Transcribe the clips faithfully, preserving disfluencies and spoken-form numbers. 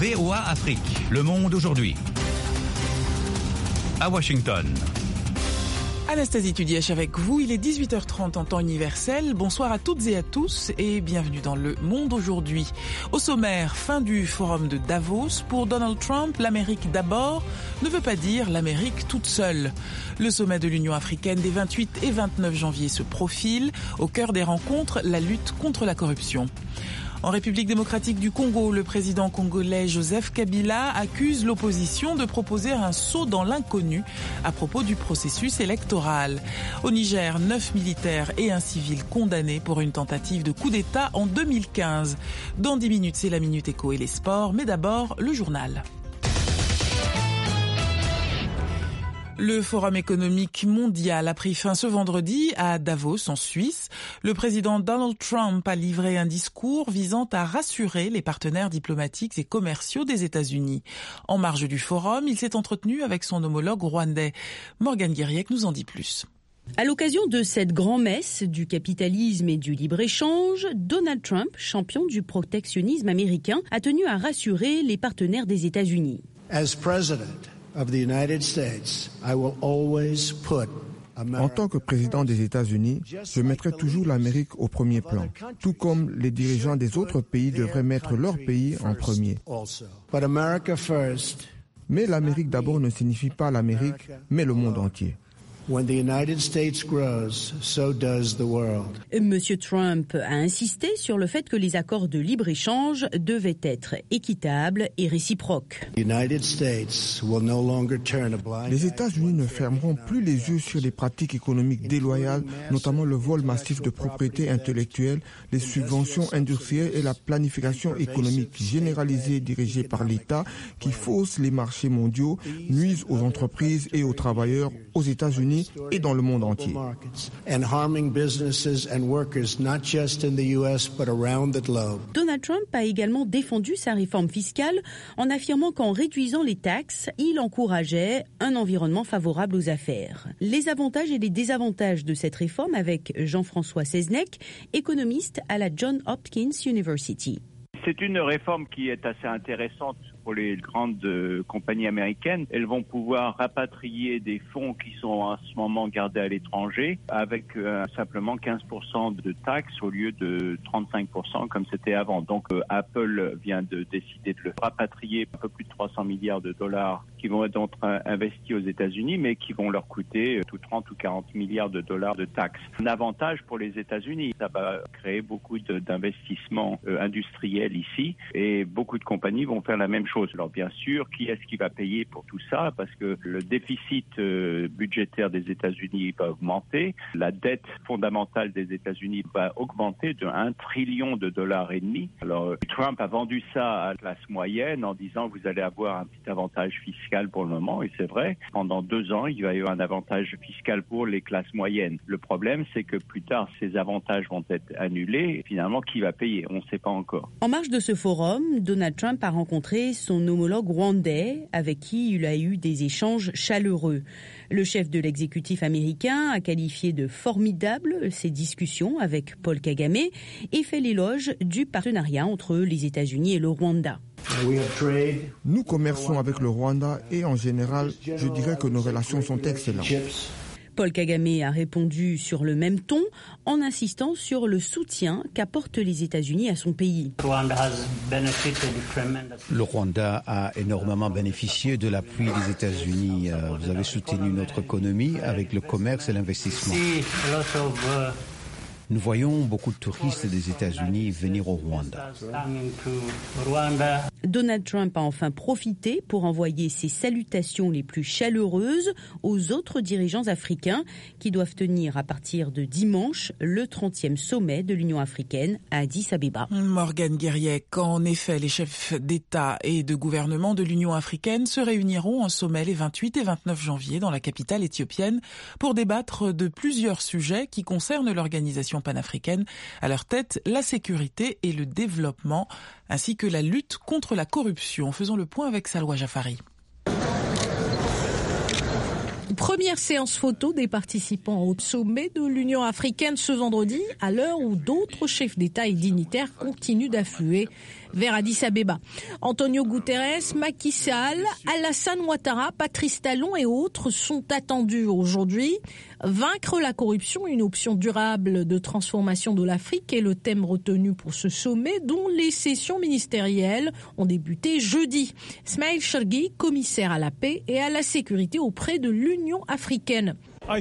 V O A Afrique, le monde aujourd'hui. À Washington. Anastasie Tudièche avec vous, il est dix-huit heures trente en temps universel. Bonsoir à toutes et à tous et bienvenue dans Le Monde aujourd'hui. Au sommaire, fin du forum de Davos. Pour Donald Trump, l'Amérique d'abord ne veut pas dire l'Amérique toute seule. Le sommet de l'Union africaine des vingt-huit et vingt-neuf janvier se profile. Au cœur des rencontres, la lutte contre la corruption. En République démocratique du Congo, le président congolais Joseph Kabila accuse l'opposition de proposer un saut dans l'inconnu à propos du processus électoral. Au Niger, neuf militaires et un civil condamnés pour une tentative de coup d'État en deux mille quinze. Dans dix minutes, c'est la Minute Éco et les sports, mais d'abord, le journal. Le Forum économique mondial a pris fin ce vendredi à Davos, en Suisse. Le président Donald Trump a livré un discours visant à rassurer les partenaires diplomatiques et commerciaux des États-Unis. En marge du forum, il s'est entretenu avec son homologue rwandais. Morgane Guiriec nous en dit plus. À l'occasion de cette grand-messe du capitalisme et du libre-échange, Donald Trump, champion du protectionnisme américain, a tenu à rassurer les partenaires des États-Unis. As president of the United States, I will always put En tant que président des États-Unis, je mettrai toujours l'Amérique au premier plan, tout comme les dirigeants des autres pays devraient mettre leur pays en premier. Mais l'Amérique d'abord ne signifie pas l'Amérique, mais le monde entier. When the United States grows, so does the world. Monsieur Trump a insisté sur le fait que les accords de libre-échange devaient être équitables et réciproques. The United States will no longer turn a blind Les États-Unis ne fermeront plus les yeux sur les pratiques économiques déloyales, notamment le vol massif de propriété intellectuelle, les subventions industrielles et la planification économique généralisée dirigée par l'État qui fausse les marchés mondiaux, nuisent aux entreprises et aux travailleurs aux États-Unis et dans le monde entier. Donald Trump a également défendu sa réforme fiscale en affirmant qu'en réduisant les taxes, il encourageait un environnement favorable aux affaires. Les avantages et les désavantages de cette réforme avec Jean-François Seznec, économiste à la Johns Hopkins University. C'est une réforme qui est assez intéressante pour les grandes euh, compagnies américaines. Elles vont pouvoir rapatrier des fonds qui sont en ce moment gardés à l'étranger avec euh, simplement quinze pour cent de taxes au lieu de trente-cinq pour cent comme c'était avant. Donc euh, Apple vient de décider de le rapatrier, un peu plus de trois cents milliards de dollars qui vont être investis aux États-Unis, mais qui vont leur coûter euh, tout trente ou quarante milliards de dollars de taxes. Un avantage pour les États-Unis, ça va créer beaucoup de, d'investissements euh, industriels ici et beaucoup de compagnies vont faire la même chose. Alors bien sûr, qui est-ce qui va payer pour tout ça? Parce que le déficit euh, budgétaire des États-Unis va augmenter, la dette fondamentale des États-Unis va augmenter de un trillion de dollars et demi. Alors Trump a vendu ça à la classe moyenne en disant vous allez avoir un petit avantage fiscal pour le moment, et c'est vrai. Pendant deux ans, il va y avoir un avantage fiscal pour les classes moyennes. Le problème, c'est que plus tard, ces avantages vont être annulés. Et finalement, qui va payer? On ne sait pas encore. En marge de ce forum, Donald Trump a rencontré son homologue rwandais avec qui il a eu des échanges chaleureux. Le chef de l'exécutif américain a qualifié de formidables ces discussions avec Paul Kagame et fait l'éloge du partenariat entre les États-Unis et le Rwanda. Nous commerçons avec le Rwanda et en général, je dirais que nos relations sont excellentes. Paul Kagame a répondu sur le même ton en insistant sur le soutien qu'apportent les États-Unis à son pays. Le Rwanda a énormément bénéficié de l'appui des États-Unis. Vous avez soutenu notre économie avec le commerce et l'investissement. Nous voyons beaucoup de touristes des États-Unis venir au Rwanda. Donald Trump a enfin profité pour envoyer ses salutations les plus chaleureuses aux autres dirigeants africains qui doivent tenir à partir de dimanche le trentième sommet de l'Union africaine à Addis Abeba. Morgane Guiriec, en effet, les chefs d'État et de gouvernement de l'Union africaine se réuniront en sommet les vingt-huit et vingt-neuf janvier dans la capitale éthiopienne pour débattre de plusieurs sujets qui concernent l'organisation panafricaine. À leur tête, la sécurité et le développement, ainsi que la lutte contre la corruption. Faisons le point avec Salwa Jafari. Première séance photo des participants au sommet de l'Union africaine ce vendredi, à l'heure où d'autres chefs d'État et dignitaires continuent d'affluer. vers Addis Abeba. Antonio Guterres, Macky Sall, Alassane Ouattara, Patrice Talon et autres sont attendus aujourd'hui. Vaincre la corruption, une option durable de transformation de l'Afrique est le thème retenu pour ce sommet dont les sessions ministérielles ont débuté jeudi. Smail Chergui, commissaire à la paix et à la sécurité auprès de l'Union africaine.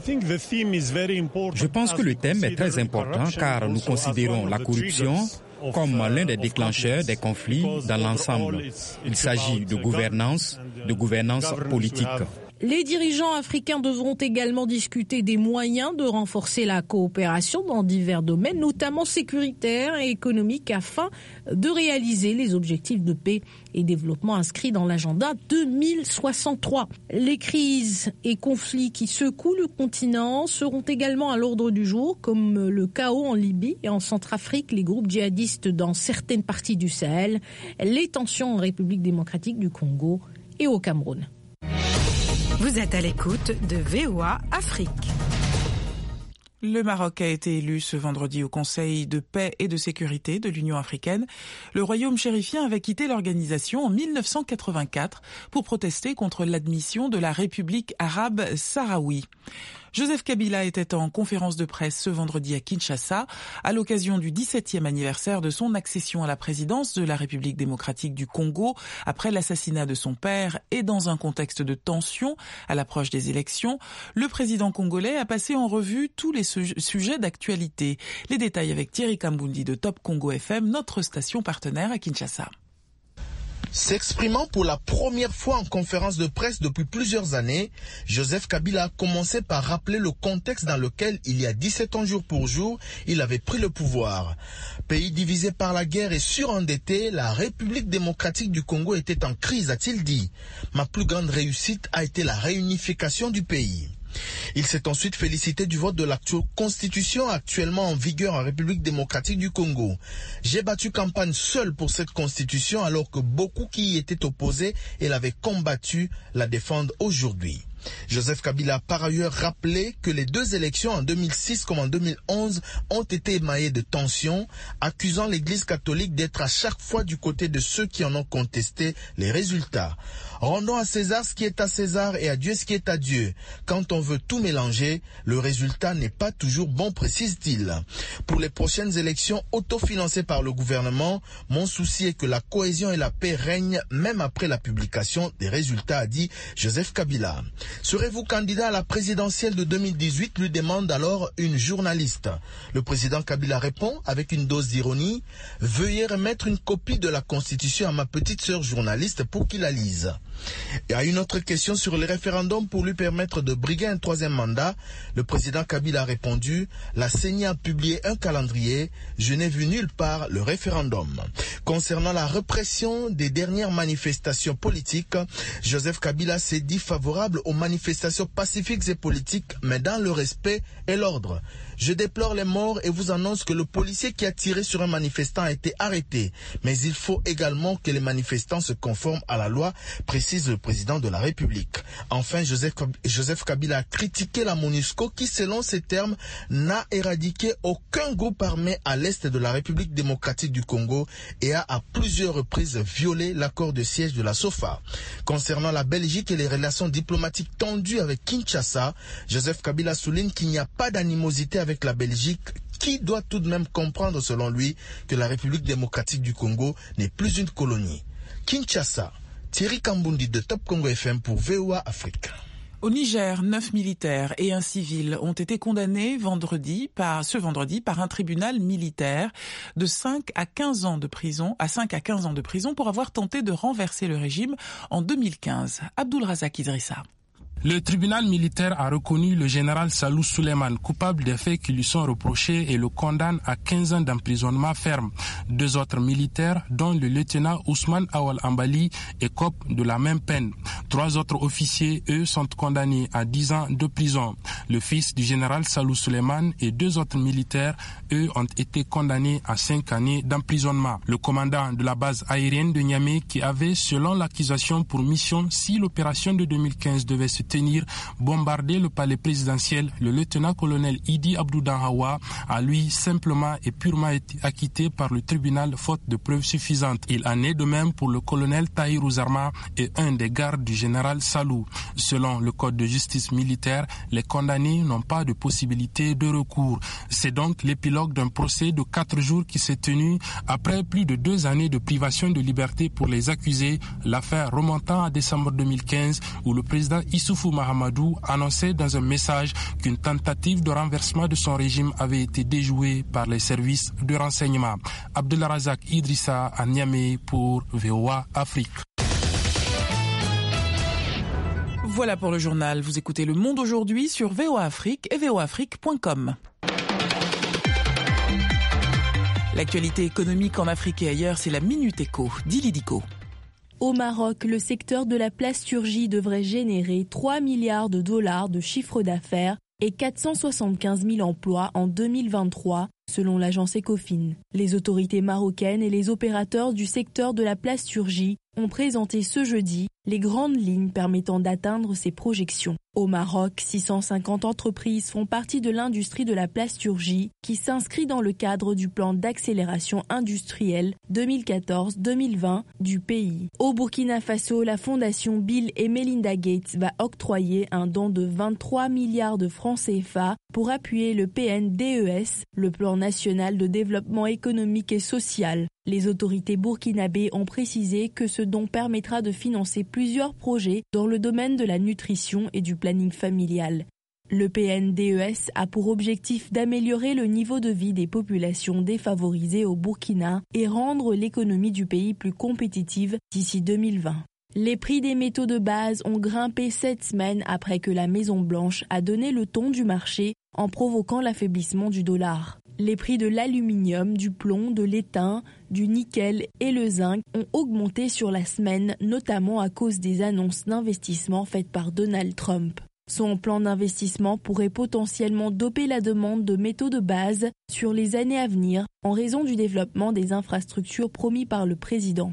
Je pense que le thème est très important car nous considérons la corruption comme l'un des déclencheurs des conflits dans l'ensemble. Il s'agit de gouvernance, de gouvernance politique. Les dirigeants africains devront également discuter des moyens de renforcer la coopération dans divers domaines, notamment sécuritaires et économiques, afin de réaliser les objectifs de paix et développement inscrits dans l'agenda deux mille soixante-trois. Les crises et conflits qui secouent le continent seront également à l'ordre du jour, comme le chaos en Libye et en Centrafrique, les groupes djihadistes dans certaines parties du Sahel, les tensions en République démocratique du Congo et au Cameroun. Vous êtes à l'écoute de V O A Afrique. Le Maroc a été élu ce vendredi au Conseil de paix et de sécurité de l'Union africaine. Le royaume chérifien avait quitté l'organisation en mille neuf cent quatre-vingt-quatre pour protester contre l'admission de la République arabe sahraoui. Joseph Kabila était en conférence de presse ce vendredi à Kinshasa à l'occasion du dix-septième anniversaire de son accession à la présidence de la République démocratique du Congo après l'assassinat de son père et dans un contexte de tension à l'approche des élections. Le président congolais a passé en revue tous les su- sujets d'actualité. Les détails avec Thierry Kambundi de Top Congo F M, notre station partenaire à Kinshasa. S'exprimant pour la première fois en conférence de presse depuis plusieurs années, Joseph Kabila a commencé par rappeler le contexte dans lequel, il y a dix-sept ans jour pour jour, il avait pris le pouvoir. Pays divisé par la guerre et surendetté, la République démocratique du Congo était en crise, a-t-il dit. Ma plus grande réussite a été la réunification du pays. Il s'est ensuite félicité du vote de l'actuelle constitution actuellement en vigueur en République démocratique du Congo. J'ai battu campagne seul pour cette constitution alors que beaucoup qui y étaient opposés et l'avaient combattu la défendent aujourd'hui. Joseph Kabila a par ailleurs rappelé que les deux élections en deux mille six comme en deux mille onze ont été émaillées de tensions, accusant l'Église catholique d'être à chaque fois du côté de ceux qui en ont contesté les résultats. Rendons à César ce qui est à César et à Dieu ce qui est à Dieu. Quand on veut tout mélanger, le résultat n'est pas toujours bon, précise-t-il. Pour les prochaines élections autofinancées par le gouvernement, mon souci est que la cohésion et la paix règnent même après la publication des résultats, a dit Joseph Kabila. Serez-vous candidat à la présidentielle de deux mille dix-huit, lui demande alors une journaliste. Le président Kabila répond avec une dose d'ironie, veuillez remettre une copie de la Constitution à ma petite sœur journaliste pour qu'il la lise. Et à une autre question sur le référendum pour lui permettre de briguer un troisième mandat, le président Kabila a répondu, la C E N I a publié un calendrier, je n'ai vu nulle part le référendum. Concernant la répression des dernières manifestations politiques, Joseph Kabila s'est dit favorable aux manifestations pacifiques et politiques, mais dans le respect et l'ordre. Je déplore les morts et vous annonce que le policier qui a tiré sur un manifestant a été arrêté. Mais il faut également que les manifestants se conforment à la loi, précise le président de la République. Enfin, Joseph, Joseph Kabila a critiqué la MONUSCO qui, selon ses termes, n'a éradiqué aucun groupe armé à l'est de la République démocratique du Congo et a à plusieurs reprises violé l'accord de siège de la SOFA. Concernant la Belgique et les relations diplomatiques tendues avec Kinshasa, Joseph Kabila souligne qu'il n'y a pas d'animosité avec avec la Belgique, qui doit tout de même comprendre selon lui que la République démocratique du Congo n'est plus une colonie. Kinshasa, Thierry Kambundi de Top Congo F M pour V O A Afrique. Au Niger, neuf militaires et un civil ont été condamnés vendredi par, ce vendredi par un tribunal militaire de cinq à quinze ans de prison, à cinq à quinze ans de prison pour avoir tenté de renverser le régime en deux mille quinze. Abdul Razak Idrissa. Le tribunal militaire a reconnu le général Salou Suleiman coupable des faits qui lui sont reprochés et le condamne à quinze ans d'emprisonnement ferme. Deux autres militaires, dont le lieutenant Ousmane Awal Ambali, écopent de la même peine. Trois autres officiers, eux, sont condamnés à dix ans de prison. Le fils du général Salou Suleiman et deux autres militaires, eux, ont été condamnés à cinq années d'emprisonnement. Le commandant de la base aérienne de Niamey, qui avait, selon l'accusation, pour mission, si l'opération de deux mille quinze devait se tenir bombarder le palais présidentiel, le lieutenant-colonel Idi Abdou Danhawa a lui simplement et purement été acquitté par le tribunal faute de preuves suffisantes. Il en est de même pour le colonel Tahir Ouzarma et un des gardes du général Salou. Selon le code de justice militaire, les condamnés n'ont pas de possibilité de recours. C'est donc l'épilogue d'un procès de quatre jours qui s'est tenu après plus de deux années de privation de liberté pour les accusés, l'affaire remontant à décembre deux mille quinze où le président Issoufou Mahamadou annonçait dans un message qu'une tentative de renversement de son régime avait été déjouée par les services de renseignement. Abdelrazak Idrissa à Niamey pour V O A Afrique. Voilà pour le journal. Vous écoutez Le Monde aujourd'hui sur V O A Afrique et v o afrique point com. L'actualité économique en Afrique et ailleurs, c'est la Minute Éco. Dili Diko. Au Maroc, le secteur de la plasturgie devrait générer trois milliards de dollars de chiffre d'affaires et quatre cent soixante-quinze mille emplois en deux mille vingt-trois, selon l'agence Ecofin. Les autorités marocaines et les opérateurs du secteur de la plasturgie ont présenté ce jeudi les grandes lignes permettant d'atteindre ces projections. Au Maroc, six cent cinquante entreprises font partie de l'industrie de la plasturgie qui s'inscrit dans le cadre du plan d'accélération industrielle deux mille quatorze deux mille vingt du pays. Au Burkina Faso, la fondation Bill et Melinda Gates va octroyer un don de vingt-trois milliards de francs C F A pour appuyer le P N D E S, le plan national de développement économique et social. Les autorités burkinabées ont précisé que ce don permettra de financer plusieurs projets dans le domaine de la nutrition et du planning familial. Le P N D E S a pour objectif d'améliorer le niveau de vie des populations défavorisées au Burkina et rendre l'économie du pays plus compétitive d'ici deux mille vingt. Les prix des métaux de base ont grimpé sept semaines après que la Maison-Blanche a donné le ton du marché en provoquant l'affaiblissement du dollar. Les prix de l'aluminium, du plomb, de l'étain, du nickel et le zinc ont augmenté sur la semaine, notamment à cause des annonces d'investissement faites par Donald Trump. Son plan d'investissement pourrait potentiellement doper la demande de métaux de base sur les années à venir en raison du développement des infrastructures promis par le président.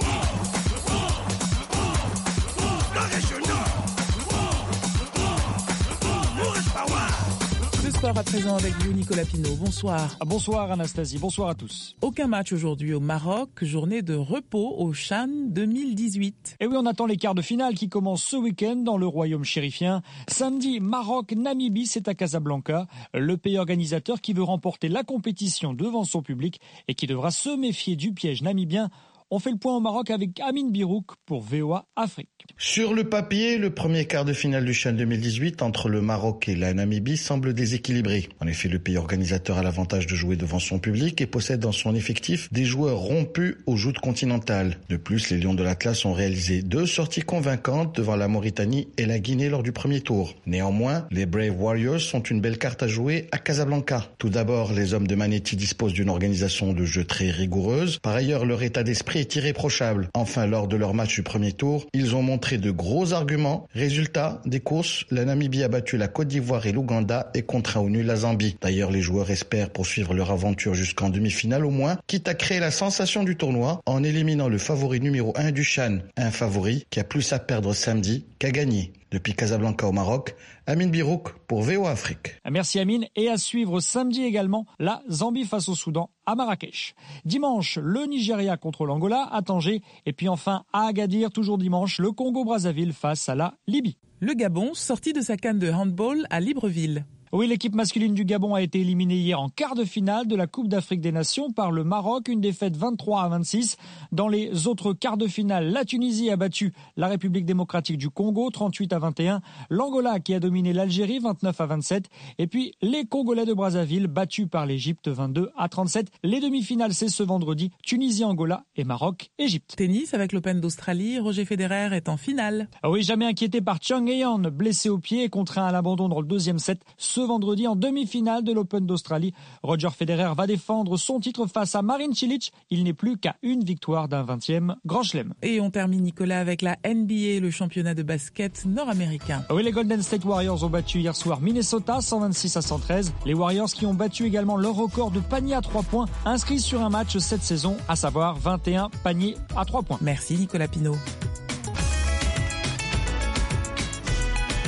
Sport à présent avec vous, Nicolas Pinault. Bonsoir. Bonsoir Anastasie, bonsoir à tous. Aucun match aujourd'hui au Maroc, journée de repos au Chan deux mille dix-huit. Et oui, on attend les quarts de finale qui commencent ce week-end dans le royaume chérifien. Samedi, Maroc-Namibie, c'est à Casablanca. Le pays organisateur qui veut remporter la compétition devant son public et qui devra se méfier du piège namibien. On fait le point au Maroc avec Amine Birouk pour V O A Afrique. Sur le papier, le premier quart de finale du Chan deux mille dix-huit entre le Maroc et la Namibie semble déséquilibré. En effet, le pays organisateur a l'avantage de jouer devant son public et possède dans son effectif des joueurs rompus aux joutes continentales. De plus, les Lions de l'Atlas ont réalisé deux sorties convaincantes devant la Mauritanie et la Guinée lors du premier tour. Néanmoins, les Brave Warriors sont une belle carte à jouer à Casablanca. Tout d'abord, les hommes de Manetti disposent d'une organisation de jeu très rigoureuse. Par ailleurs, leur état d'esprit est irréprochable. Enfin, lors de leur match du premier tour, ils ont montré de gros arguments. Résultat des courses, la Namibie a battu la Côte d'Ivoire et l'Ouganda et contraint au nul la Zambie. D'ailleurs, les joueurs espèrent poursuivre leur aventure jusqu'en demi-finale au moins, quitte à créer la sensation du tournoi en éliminant le favori numéro un du Chan. Un favori qui a plus à perdre samedi qu'à gagner. Depuis Casablanca au Maroc, Amine Birouk pour V O A Afrique. Merci Amine. Et à suivre samedi également, la Zambie face au Soudan à Marrakech. Dimanche, le Nigeria contre l'Angola à Tanger. Et puis enfin à Agadir, toujours dimanche, le Congo-Brazzaville face à la Libye. Le Gabon, sorti de sa canne de handball à Libreville. Oui, l'équipe masculine du Gabon a été éliminée hier en quart de finale de la Coupe d'Afrique des Nations par le Maroc, une défaite vingt-trois à vingt-six. Dans les autres quarts de finale, la Tunisie a battu la République démocratique du Congo, trente-huit à vingt et un. L'Angola qui a dominé l'Algérie, vingt-neuf à vingt-sept. Et puis les Congolais de Brazzaville, battus par l'Égypte, vingt-deux à trente-sept. Les demi-finales, c'est ce vendredi, Tunisie-Angola et Maroc-Égypte. Tennis avec l'Open d'Australie, Roger Federer est en finale. Ah oui, jamais inquiété par Chang Hye-on, blessé au pied et contraint à l'abandon dans le deuxième set. Ce vendredi en demi-finale de l'Open d'Australie. Roger Federer va défendre son titre face à Marin Cilic. Il n'est plus qu'à une victoire d'un vingtième Grand Chelem. Et on termine, Nicolas, avec la N B A, le championnat de basket nord-américain. Oui, les Golden State Warriors ont battu hier soir Minnesota, cent vingt-six à cent treize. Les Warriors qui ont battu également leur record de panier à trois points inscrit sur un match cette saison, à savoir vingt et un paniers à trois points. Merci Nicolas Pinault.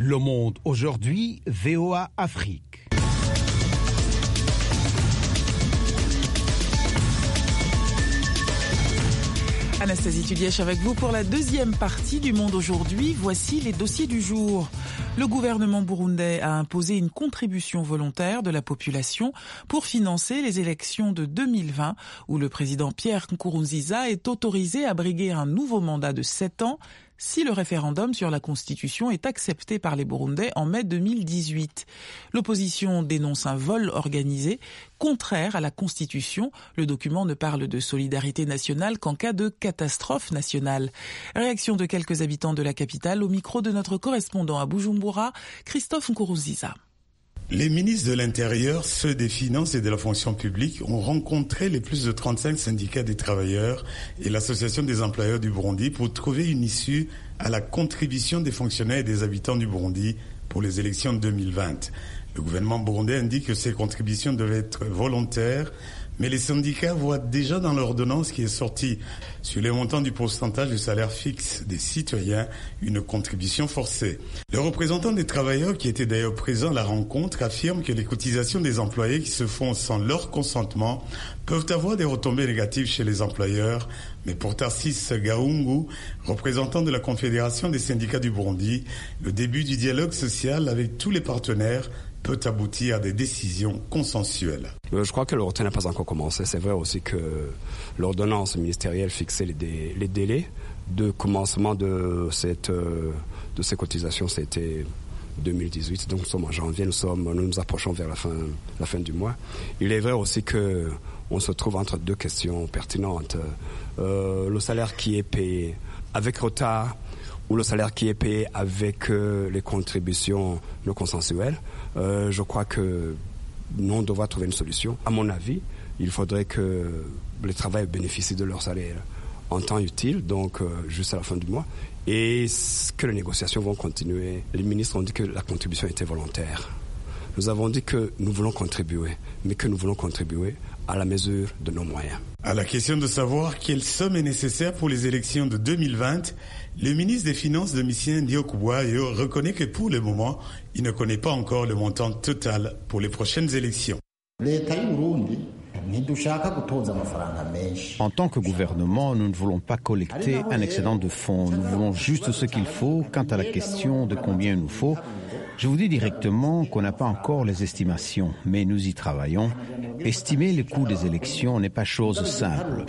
Le Monde aujourd'hui, V O A Afrique. Anastasie Tudièche avec vous pour la deuxième partie du Monde aujourd'hui. Voici les dossiers du jour. Le gouvernement burundais a imposé une contribution volontaire de la population pour financer les élections de deux mille vingt où le président Pierre Nkurunziza est autorisé à briguer un nouveau mandat de sept ans si le référendum sur la Constitution est accepté par les Burundais en mai deux mille dix-huit. L'opposition dénonce un vol organisé contraire à la Constitution. Le document ne parle de solidarité nationale qu'en cas de catastrophe nationale. Réaction de quelques habitants de la capitale au micro de notre correspondant à Bujumbura, Christophe Nkurunziza. Les ministres de l'Intérieur, ceux des Finances et de la fonction publique ont rencontré les plus de trente-cinq syndicats des travailleurs et l'Association des employeurs du Burundi pour trouver une issue à la contribution des fonctionnaires et des habitants du Burundi pour les élections de deux mille vingt. Le gouvernement burundais indique que ces contributions devaient être volontaires, mais les syndicats voient déjà dans l'ordonnance qui est sortie sur les montants du pourcentage du salaire fixe des citoyens une contribution forcée. Le représentant des travailleurs, qui était d'ailleurs présent à la rencontre, affirme que les cotisations des employés qui se font sans leur consentement peuvent avoir des retombées négatives chez les employeurs. Mais pour Tarsis Gaungu, représentant de la Confédération des syndicats du Burundi, le début du dialogue social avec tous les partenaires peut aboutir à des décisions consensuelles. Je crois que le retrait n'a pas encore commencé. C'est vrai aussi que l'ordonnance ministérielle fixait les, dé- les délais de commencement de, cette, de ces cotisations. C'était deux mille dix-huit, donc nous sommes en janvier, nous, sommes, nous nous approchons vers la fin, la fin du mois. Il est vrai aussi qu'on se trouve entre deux questions pertinentes. Euh, le salaire qui est payé avec retard ou le salaire qui est payé avec euh, les contributions non consensuelles. Euh, je crois que nous, on devra trouver une solution. À mon avis, il faudrait que les travailleurs bénéficient de leur salaire en temps utile, donc euh, juste à la fin du mois, et que les négociations vont continuer. Les ministres ont dit que la contribution était volontaire. Nous avons dit que nous voulons contribuer, mais que nous voulons contribuer à la mesure de nos moyens. À la question de savoir quelle somme est nécessaire pour les élections de deux mille vingt, le ministre des Finances Domitien Ndiokubwayo reconnaît que pour le moment, il ne connaît pas encore le montant total pour les prochaines élections. En tant que gouvernement, nous ne voulons pas collecter un excédent de fonds. Nous voulons juste ce qu'il faut. Quant à la question de combien il nous faut, je vous dis directement qu'on n'a pas encore les estimations, mais nous y travaillons. Estimer le coût des élections n'est pas chose simple.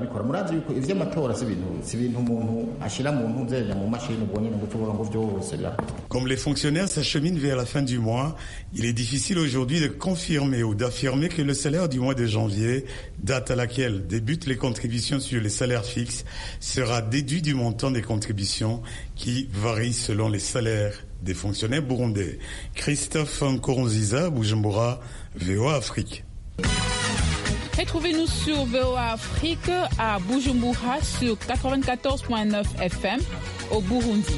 Comme les fonctionnaires s'acheminent vers la fin du mois, il est difficile aujourd'hui de confirmer ou d'affirmer que le salaire du mois de janvier, date à laquelle débutent les contributions sur les salaires fixes, sera déduit du montant des contributions qui varient selon les salaires des fonctionnaires burundais. Christophe Nkurunziza, Bujumbura, V O A Afrique. Retrouvez-nous sur V O A Afrique à Bujumbura sur quatre-vingt-quatorze virgule neuf F M au Burundi.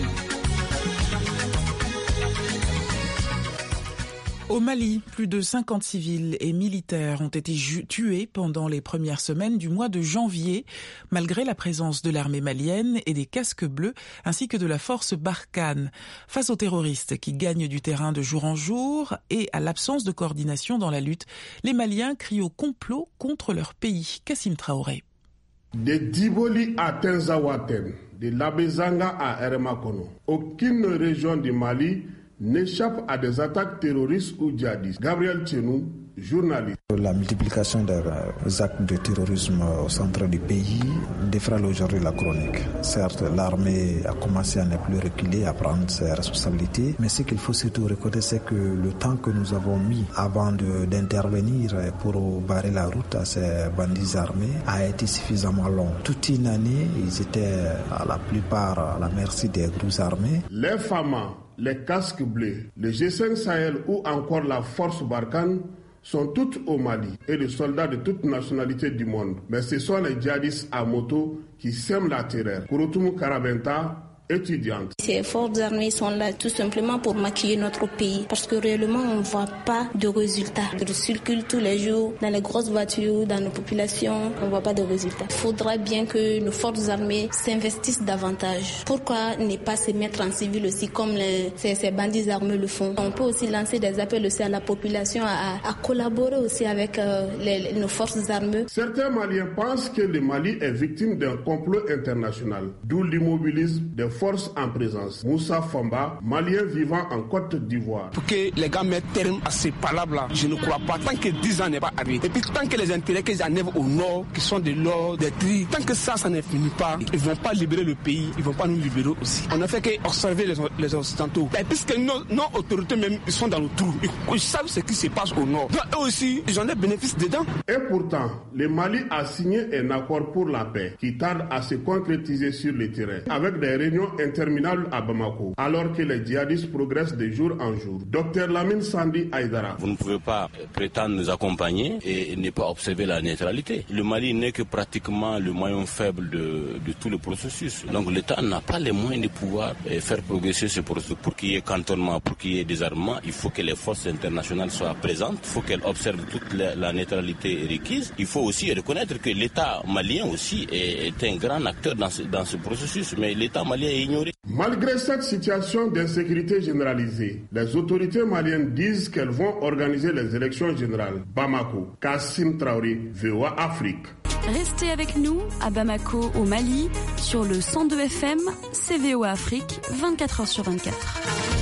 Au Mali, plus de cinquante civils et militaires ont été ju- tués pendant les premières semaines du mois de janvier, malgré la présence de l'armée malienne et des casques bleus, ainsi que de la force Barkhane. Face aux terroristes qui gagnent du terrain de jour en jour et à l'absence de coordination dans la lutte, les Maliens crient au complot contre leur pays. Kassim Traoré. De Diboli à Tenzawaten, de Labezanga à Eremakono, aucune région du Mali n'échappe à des attaques terroristes ou djihadistes. Gabriel Tchenou, journaliste. La multiplication des actes de terrorisme au centre du pays défrale aujourd'hui la chronique. Certes, l'armée a commencé à ne plus reculer, à prendre ses responsabilités, mais ce qu'il faut surtout reconnaître, c'est que le temps que nous avons mis avant de, d'intervenir pour barrer la route à ces bandits armés a été suffisamment long. Toute une année, ils étaient à la plupart à la merci des groupes armés. Les F A M A, les casques bleus, le G cinq Sahel ou encore la force Barkhane sont toutes au Mali et les soldats de toutes nationalités du monde. Mais ce sont les djihadistes à moto qui sèment la terreur. Kouroutoumou Karabenta, étudiante. Ces forces armées sont là tout simplement pour maquiller notre pays parce que réellement on ne voit pas de résultats. Ils circulent tous les jours dans les grosses voitures, dans nos populations, on ne voit pas de résultats. Il faudra bien que nos forces armées s'investissent davantage. Pourquoi ne pas se mettre en civil aussi comme les, ces, ces bandits armés le font? On peut aussi lancer des appels aussi à la population à, à collaborer aussi avec euh, les, nos forces armées. Certains Maliens pensent que le Mali est victime d'un complot international, d'où l'immobilisme des forces en présence. Moussa Famba, Malien vivant en Côte d'Ivoire. Pour que les gars mettent terme à ces palabres-là, je ne crois pas. Tant que dix ans n'est pas arrivé, et puis tant que les intérêts qu'ils enlèvent au nord, qui sont de l'or, des tri, tant que ça, ça ne finit pas, ils ne vont pas libérer le pays, ils ne vont pas nous libérer aussi. On n'a fait qu'observer les, les Occidentaux. Et puisque nos, nos autorités même, ils sont dans le trou, ils savent ce qui se passe au nord. Donc eux aussi, ils ont des bénéfices dedans. Et pourtant, le Mali a signé un accord pour la paix qui tarde à se concrétiser sur le terrain, avec des réunions interminables à Bamako, alors que les djihadistes progressent de jour en jour. Docteur Lamine Sandi Aïdara. Vous ne pouvez pas prétendre nous accompagner et ne pas observer la neutralité. Le Mali n'est que pratiquement le maillon faible de, de tout le processus. Donc l'État n'a pas les moyens de pouvoir faire progresser ce processus. Pour qu'il y ait cantonnement, pour qu'il y ait désarmement, il faut que les forces internationales soient présentes, il faut qu'elles observent toute la, la neutralité requise. Il faut aussi reconnaître que l'État malien aussi est, est un grand acteur dans ce, dans ce processus, mais l'État malien est ignoré. Malgré cette situation d'insécurité généralisée, les autorités maliennes disent qu'elles vont organiser les élections générales. Bamako, Kassim Traoré, V O A Afrique. Restez avec nous à Bamako, au Mali, sur le cent deux F M, C V O A Afrique, vingt-quatre heures sur vingt-quatre.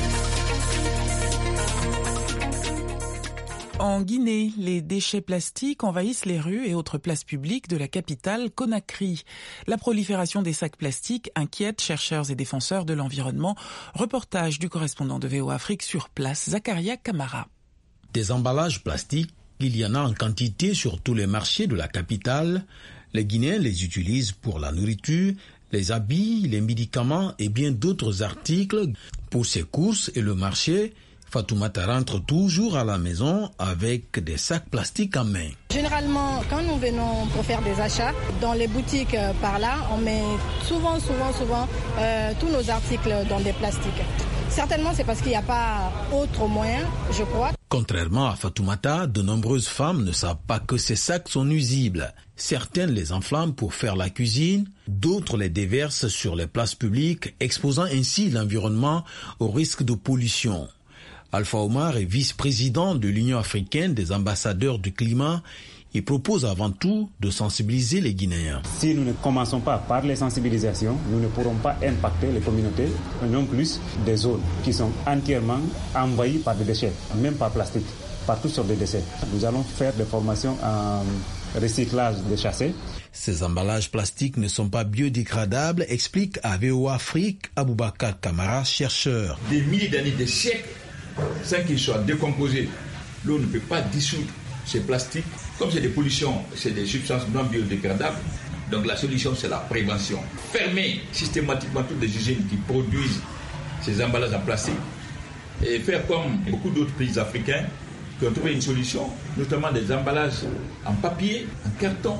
En Guinée, les déchets plastiques envahissent les rues et autres places publiques de la capitale Conakry. La prolifération des sacs plastiques inquiète chercheurs et défenseurs de l'environnement. Reportage du correspondant de V O A Afrique sur place, Zakaria Kamara. Des emballages plastiques, il y en a en quantité sur tous les marchés de la capitale. Les Guinéens les utilisent pour la nourriture, les habits, les médicaments et bien d'autres articles. Pour ses courses et le marché, Fatoumata rentre toujours à la maison avec des sacs plastiques en main. Généralement, quand nous venons pour faire des achats, dans les boutiques euh, par là, on met souvent, souvent, souvent euh, tous nos articles dans des plastiques. Certainement, c'est parce qu'il n'y a pas autre moyen, je crois. Contrairement à Fatoumata, de nombreuses femmes ne savent pas que ces sacs sont nuisibles. Certaines les enflamment pour faire la cuisine, d'autres les déversent sur les places publiques, exposant ainsi l'environnement au risque de pollution. Alpha Omar est vice-président de l'Union africaine des ambassadeurs du climat. Il propose avant tout de sensibiliser les Guinéens. Si nous ne commençons pas par les sensibilisations, nous ne pourrons pas impacter les communautés, non plus des zones qui sont entièrement envahies par des déchets, même par plastique, par toutes sortes de déchets. Nous allons faire des formations en recyclage déchassé. Ces emballages plastiques ne sont pas biodégradables, explique à V O A Afrique Aboubakar Kamara, chercheur. Des milliers d'années, des siècles, sans qu'ils soient décomposés, l'eau ne peut pas dissoudre ces plastiques. Comme c'est des pollutions, c'est des substances non biodégradables, donc la solution c'est la prévention. Fermer systématiquement toutes les usines qui produisent ces emballages en plastique et faire comme beaucoup d'autres pays africains qui ont trouvé une solution, notamment des emballages en papier, en carton.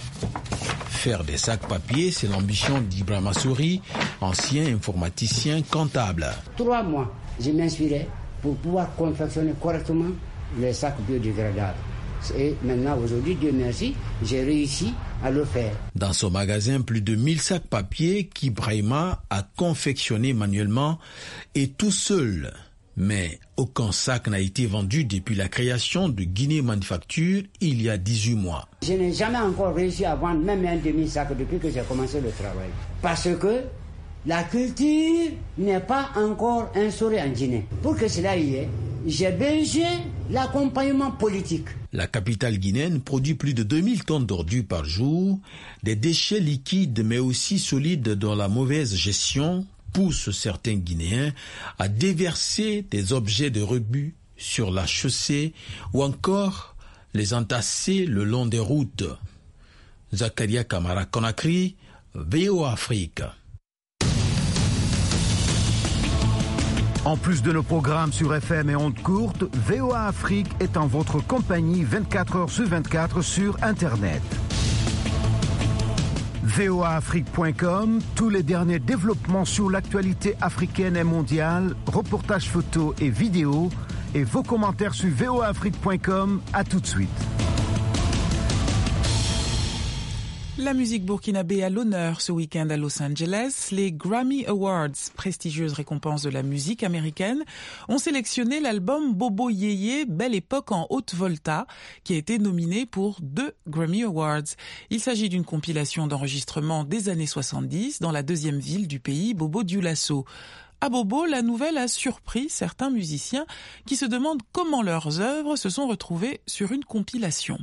Faire des sacs papier, c'est l'ambition d'Ibrahima Souri, ancien informaticien comptable. Trois mois, je m'inspirais pour pouvoir confectionner correctement les sacs biodégradables. Et maintenant, aujourd'hui, Dieu merci, j'ai réussi à le faire. Dans son magasin, plus de mille sacs papier qu'Ibrahima a confectionnés manuellement et tout seul. Mais aucun sac n'a été vendu depuis la création de Guinée Manufacture il y a dix-huit mois. Je n'ai jamais encore réussi à vendre même un demi-sac depuis que j'ai commencé le travail. Parce que la culture n'est pas encore instaurée en Guinée. Pour que cela y ait, j'ai besoin de l'accompagnement politique. La capitale guinéenne produit plus de deux mille tonnes d'ordures par jour, des déchets liquides mais aussi solides dont la mauvaise gestion pousse certains Guinéens à déverser des objets de rebut sur la chaussée ou encore les entasser le long des routes. Zakaria Kamara, Conakry, V O A Afrique. En plus de nos programmes sur F M et ondes courtes, V O A Afrique est en votre compagnie vingt-quatre heures sur vingt-quatre sur Internet. V O A Afrique point com, tous les derniers développements sur l'actualité africaine et mondiale, reportages photos et vidéos, et vos commentaires sur V O A Afrique point com. À tout de suite. La musique burkinabé à l'honneur ce week-end à Los Angeles. Les Grammy Awards, prestigieuses récompenses de la musique américaine, ont sélectionné l'album Bobo Yeye, Belle Époque en Haute-Volta, qui a été nominé pour deux Grammy Awards. Il s'agit d'une compilation d'enregistrements des années soixante-dix dans la deuxième ville du pays, Bobo Dioulasso. À Bobo, la nouvelle a surpris certains musiciens qui se demandent comment leurs œuvres se sont retrouvées sur une compilation.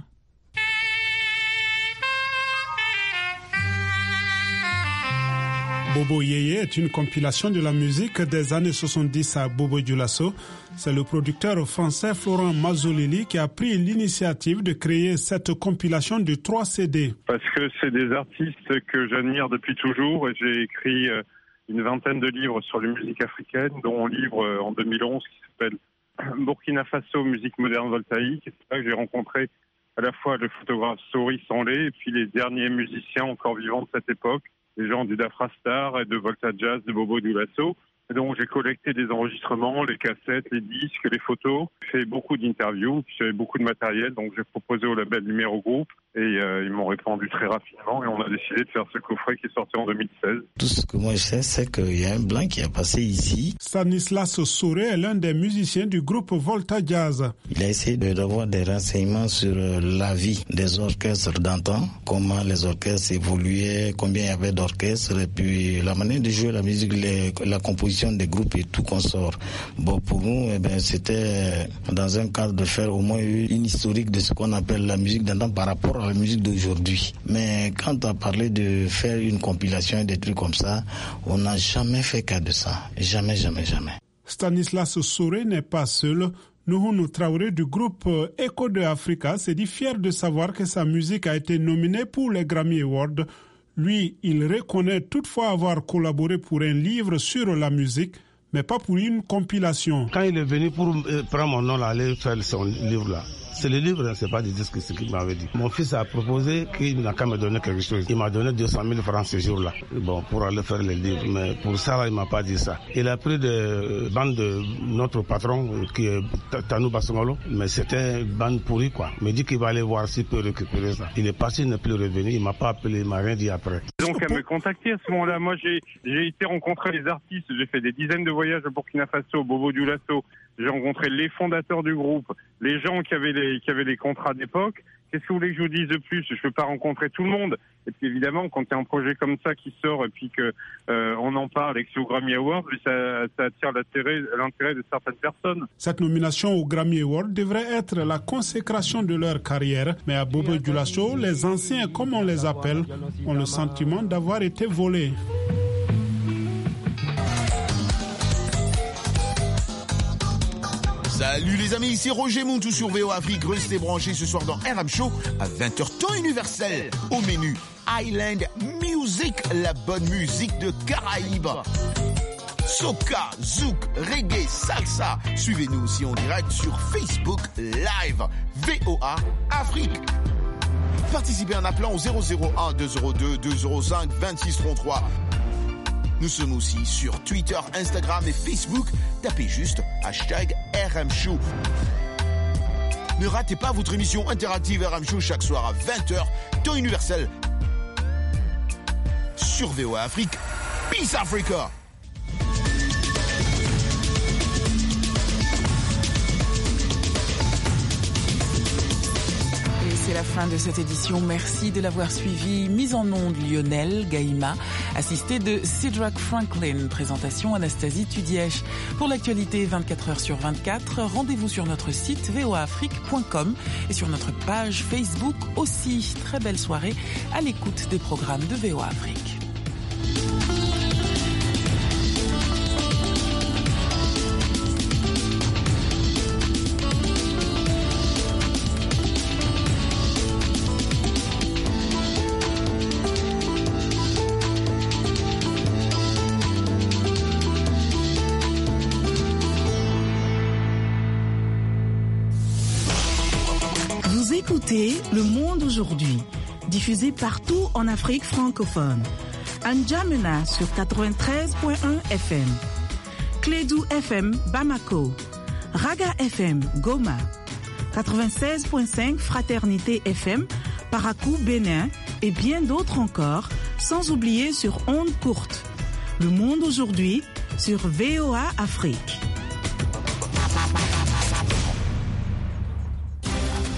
Bobo Yeye est une compilation de la musique des années soixante-dix à Bobo Dioulasso. C'est le producteur français Florent Mazzolili qui a pris l'initiative de créer cette compilation de trois C D. Parce que c'est des artistes que j'admire depuis toujours et j'ai écrit une vingtaine de livres sur les musiques africaines, dont un livre en deux mille onze qui s'appelle Burkina Faso, musique moderne voltaïque. C'est là que j'ai rencontré à la fois le photographe Sori Sanlé et puis les derniers musiciens encore vivants de cette époque, les gens du Dafra Star et de Volta Jazz de Bobo Dioulasso. Et donc j'ai collecté des enregistrements, les cassettes, les disques, les photos. J'ai fait beaucoup d'interviews, j'ai beaucoup de matériel, donc j'ai proposé au label Numéro Group et euh, ils m'ont répondu très rapidement et on a décidé de faire ce coffret qui est sorti en deux mille seize. Tout ce que moi je sais, c'est qu'il y a un blanc qui a passé ici. Stanislas Soré est l'un des musiciens du groupe Volta Jazz. Il a essayé d'avoir des renseignements sur la vie des orchestres d'antan, comment les orchestres évoluaient, combien il y avait d'orchestres et puis la manière de jouer la musique, les, la composition des groupes et tout qu'on sort. Bon, pour nous, eh ben, c'était dans un cadre de faire au moins une historique de ce qu'on appelle la musique d'antan par rapport à la musique d'aujourd'hui. Mais quand on a parlé de faire une compilation et des trucs comme ça, on n'a jamais fait cas de ça. Jamais, jamais, jamais. Stanislas Soré n'est pas seul. Nuhunu Traoré du groupe Echo de Africa s'est dit fier de savoir que sa musique a été nominée pour les Grammy Awards. Lui, il reconnaît toutefois avoir collaboré pour un livre sur la musique, mais pas pour une compilation. Quand il est venu pour euh, prendre mon nom, là, aller faire son livre là, c'est le livre, c'est pas des disques, c'est ce qu'il m'avait dit. Mon fils a proposé qu'il n'a qu'à me donner quelque chose. Il m'a donné deux cent mille francs ce jour-là, bon, pour aller faire le livre. Mais pour ça, là, il m'a pas dit ça. Il a pris des bandes de notre patron, qui est Tanou Basongolo, mais c'était une bande pourrie, quoi. Il me dit qu'il va aller voir s'il peut récupérer ça. Il est parti, il n'est plus revenu, il m'a pas appelé, il m'a rien dit après. Donc, à me contacter à ce moment-là, moi, j'ai, j'ai été rencontrer les artistes, j'ai fait des dizaines de voyages au Burkina Faso, Bobo Dioulasso. J'ai rencontré les fondateurs du groupe, les gens qui avaient les, qui avaient les contrats d'époque. Qu'est-ce que vous voulez que je vous dise de plus? Je ne peux pas rencontrer tout le monde. Et puis évidemment, quand il y a un projet comme ça qui sort et puis que euh, on en parle et que c'est au Grammy Awards, ça, ça attire l'intérêt, l'intérêt de certaines personnes. Cette nomination au Grammy Awards devrait être la consécration de leur carrière. Mais à Bobo Dioulasso, les anciens, comme on les appelle, ont le sentiment d'avoir été volés. Salut les amis, ici Roger Montou sur V O A Afrique. Restez branchés ce soir dans R M Show à vingt heures temps universel. Au menu, Island Music, la bonne musique de Caraïbes. Soca, zouk, reggae, salsa. Suivez-nous aussi en direct sur Facebook Live. V O A Afrique. Participez en appelant au zéro zéro un deux zéro deux deux zéro cinq vingt-six trente-trois. Nous sommes aussi sur Twitter, Instagram et Facebook. Tapez juste hashtag R M Show. Ne ratez pas votre émission interactive R M Show chaque soir à vingt heures, temps universel. Sur V O A Afrique. Peace Africa! C'est la fin de cette édition. Merci de l'avoir suivi. Mise en onde Lionel Gaïma, assisté de Cedric Franklin. Présentation Anastasie Tudièche. Pour l'actualité vingt-quatre heures sur vingt-quatre, rendez-vous sur notre site v o a afrique point com et sur notre page Facebook aussi. Très belle soirée à l'écoute des programmes de V O A Afrique. Écoutez Le Monde aujourd'hui. diffusée partout en Afrique francophone. N'Djamena sur quatre-vingt-treize point un F M. Clédou F M Bamako. Raga F M Goma. quatre-vingt-seize point cinq Fraternité F M Parakou Bénin et bien d'autres encore, sans oublier sur ondes courtes. Le monde aujourd'hui sur V O A Afrique.